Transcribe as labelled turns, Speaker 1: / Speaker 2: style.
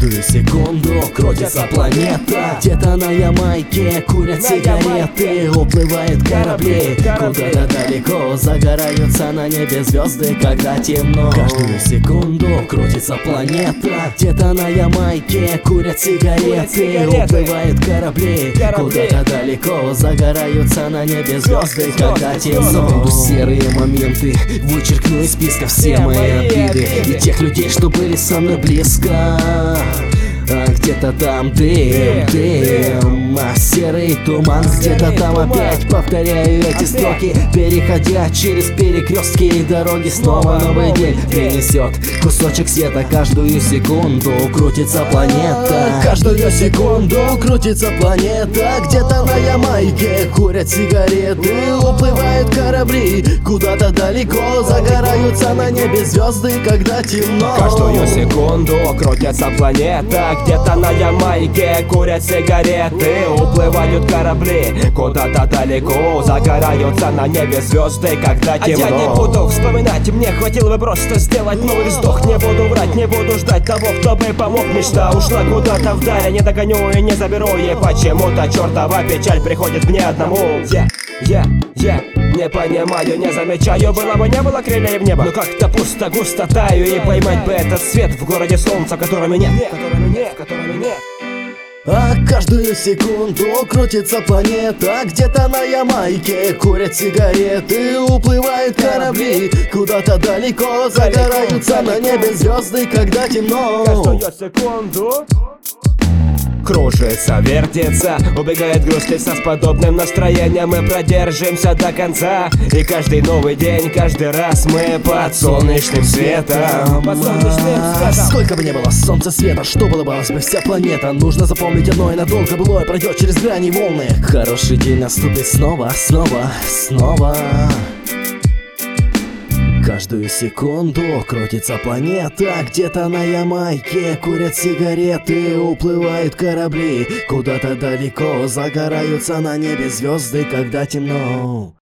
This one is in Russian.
Speaker 1: Каждую секунду крутится планета. Где-то на Ямайке курят сигареты. Уплывают корабли куда-то далеко. Загораются на небе звезды, когда темно. Каждую секунду крутится планета. Где-то на Ямайке курят сигареты. Уплывают корабли куда-то далеко. Загораются на небе звезды, когда темно. Серые моменты вычеркну из списка все мои обиды и тех людей, что были со мной близко. А где-то там дым, а серый туман. Где-то там опять повторяю эти строки, переходя через перекрестки и дороги. Снова новый день принесет кусочек света. Каждую секунду крутится планета. Каждую секунду крутится планета. Где-то на Ямайке курят сигареты. Уплывают корабли куда-то далеко. Загораются на небе звезды, когда темно.
Speaker 2: Каждую секунду крутится планета. Где-то на Ямайке курят сигареты. Уплывают корабли куда-то далеко. Загораются на небе звезды, когда темно. А я не буду вспоминать, мне хватило бы просто сделать новый вздох. Не буду врать, не буду ждать того, кто бы помог. Мечта ушла куда-то вдаль, я не догоню и не заберу. И почему-то чертова печаль приходит мне одному. Я не понимаю, не замечаю. Было бы не было крылья в небо, но как-то пусто, густо таю. И поймать бы этот свет в городе солнца, которого нет.
Speaker 1: А каждую секунду крутится планета. Где-то на Ямайке курят сигареты. Уплывают корабли куда-то далеко. Загораются на небе звезды, когда темно.
Speaker 2: Каждую секунду кружится, вертится, убегает грусть леса. С подобным настроением мы продержимся до конца. И каждый новый день, каждый раз мы под солнечным светом.
Speaker 1: Сколько бы ни было солнца света, что было бы вся планета. Нужно запомнить одно и надолго былое пройдет через грани волны. Хороший день наступит снова. Каждую секунду крутится планета. Где-то на Ямайке курят сигареты. Уплывают корабли куда-то далеко. Загораются на небе звезды, когда темно.